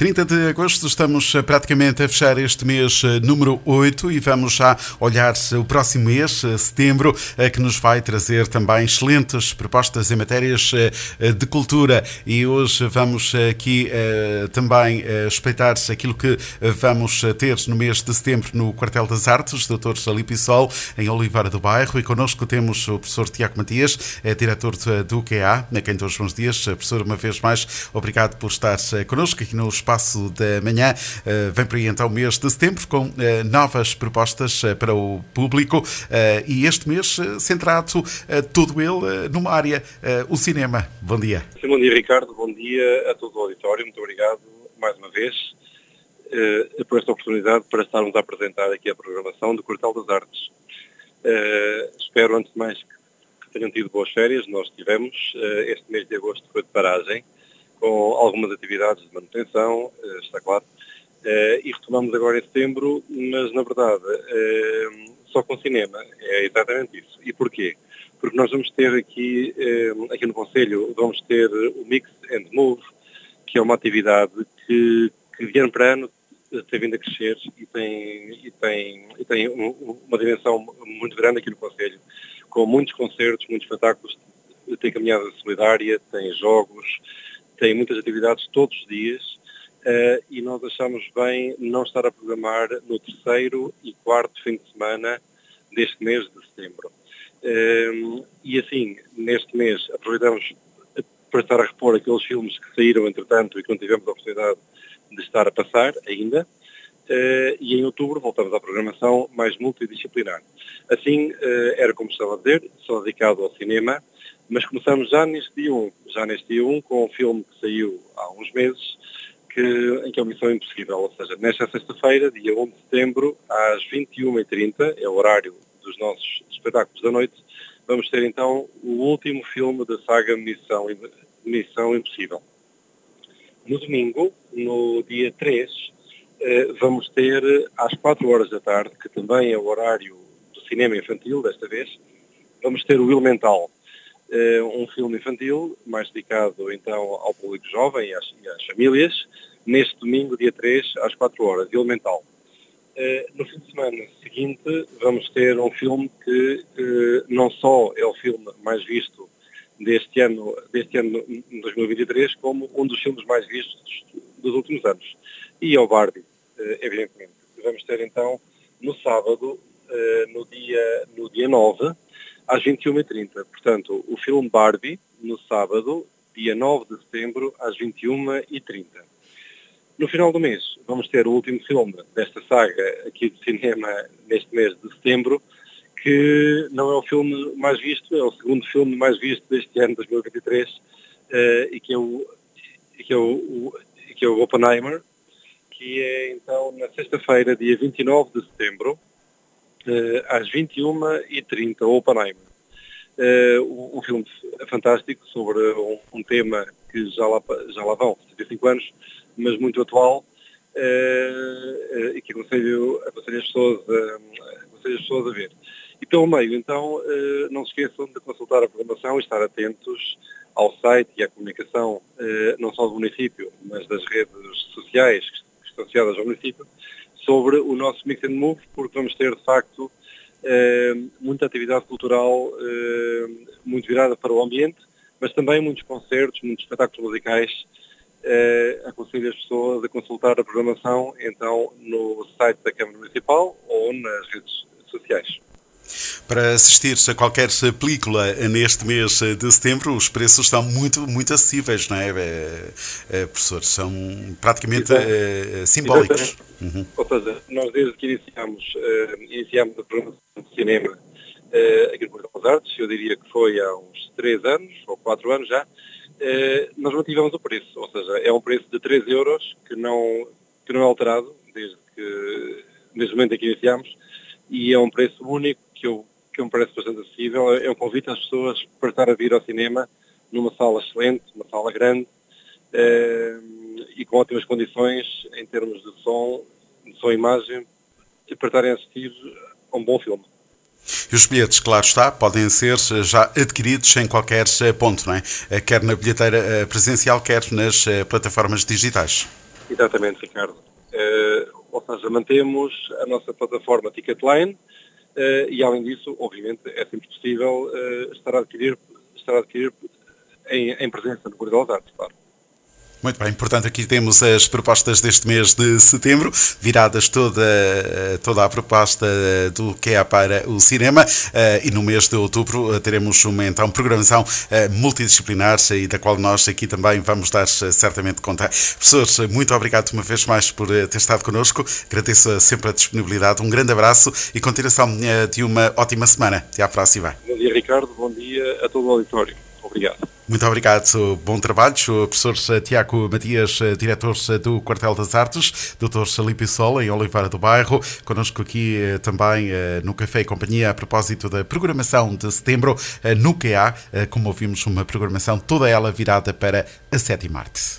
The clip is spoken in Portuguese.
30 de agosto, estamos praticamente a fechar este mês número 8 e vamos já olhar o próximo mês, setembro, que nos vai trazer também excelentes propostas em matérias de cultura. E hoje vamos aqui também espreitar aquilo que vamos ter no mês de setembro no Quartel das Artes, Dr. Alipe Sol, em Oliveira do Bairro. E connosco temos o professor Tiago Matias, diretor do QA, a quem todos os bons dias. Professor, uma vez mais, obrigado por estar connosco aqui no Espaço da Manhã. Vem por aí então o mês de setembro com novas propostas para o público e este mês centrado todo ele numa área, o cinema. Bom dia. Sim, bom dia, Ricardo. Bom dia a todo o auditório. Muito obrigado mais uma vez por esta oportunidade para estarmos a apresentar aqui a programação do Quartel das Artes. Espero, antes de mais, que tenham tido boas férias. Nós tivemos. Este mês de agosto foi de paragem, com algumas atividades de manutenção, está claro, e retomamos agora em setembro, mas na verdade só com cinema, é exatamente isso. E porquê? Porque nós vamos ter aqui no Conselho, vamos ter o Mix and Move, que é uma atividade que de ano para ano tem vindo a crescer e tem uma dimensão muito grande aqui no Conselho, com muitos concertos, muitos espetáculos, tem caminhada solidária, tem jogos, tem muitas atividades todos os dias e nós achamos bem não estar a programar no terceiro e quarto fim de semana deste mês de setembro. E assim, neste mês, aproveitamos para estar a repor aqueles filmes que saíram entretanto e que não tivemos a oportunidade de estar a passar ainda. E em outubro voltamos à programação mais multidisciplinar. Assim, era como estava a dizer, só dedicado ao cinema, mas começamos já neste dia 1, com um filme que saiu há uns meses, em que é uma Missão Impossível, ou seja, nesta sexta-feira, dia 1 de setembro, às 21h30, é o horário dos nossos espetáculos da noite, vamos ter então o último filme da saga Missão Impossível. No domingo, no dia 3, vamos ter às 4 horas da tarde, que também é o horário do cinema infantil, desta vez, vamos ter o Elemental, um filme infantil, mais dedicado então ao público jovem e às famílias, neste domingo, dia 3, às 4 horas, Elemental. No fim de semana seguinte vamos ter um filme que não só é o filme mais visto deste ano de 2023, como um dos filmes mais vistos dos últimos anos. E é o Barbie, evidentemente. Vamos ter então no sábado, no dia 9, às 21h30. Portanto, o filme Barbie, no sábado, dia 9 de setembro, às 21h30. No final do mês, vamos ter o último filme desta saga aqui de cinema neste mês de setembro, que não é o filme mais visto, é o segundo filme mais visto deste ano, 2023, e que é o Oppenheimer, que é então na sexta-feira, dia 29 de setembro, às 21h30, Oppenheimer. Um filme fantástico sobre um tema que já lá vão 75 anos, mas muito atual, e que aconselho as pessoas a ver. E pelo meio, então, não se esqueçam de consultar a programação e estar atentos ao site e à comunicação, não só do município, mas das redes sociais que estão associadas ao município, sobre o nosso Mix and Move, porque vamos ter, de facto, muita atividade cultural muito virada para o ambiente, mas também muitos concertos, muitos espetáculos musicais. Aconselho as pessoas a consultar a programação então no site da Câmara Municipal ou nas redes sociais. Para assistir a qualquer película neste mês de setembro, os preços estão muito, muito acessíveis, não é, professor? São praticamente simbólicos. Uhum. Ou seja, nós desde que iniciamos a programação de cinema aqui no Quartel das Artes, eu diria que foi há uns 3 anos, ou 4 anos já, nós mantivemos o preço, ou seja, é um preço de 3 euros que não é alterado desde o momento em que iniciamos, e é um preço único que me parece bastante acessível. É um convite às pessoas para estar a vir ao cinema numa sala excelente, uma sala grande, e com ótimas condições em termos de som e imagem, e para estarem a assistir a um bom filme. E os bilhetes, claro está, podem ser já adquiridos em qualquer ponto, não é? Quer na bilheteira presencial, quer nas plataformas digitais. Exatamente, Ricardo. Ou seja, mantemos a nossa plataforma Ticketline e, além disso, obviamente, é sempre possível estar a adquirir em presença no Corredor das Artes, claro. Muito bem, portanto aqui temos as propostas deste mês de setembro, viradas toda a proposta do que é para o cinema, e no mês de outubro teremos uma então programação multidisciplinar e da qual nós aqui também vamos dar certamente conta. Professores, muito obrigado uma vez mais por ter estado connosco, agradeço sempre a disponibilidade, um grande abraço e continuação de uma ótima semana. Até à próxima. Bom dia, Ricardo, bom dia a todo o auditório. Obrigado. Muito obrigado, bom trabalho. O professor Tiago Matias, diretor do Quartel das Artes, Dr. Salípio Sol, em Oliveira do Bairro, connosco aqui também no Café e Companhia, a propósito da programação de setembro no QA, como ouvimos, uma programação toda ela virada para a 7ª arte.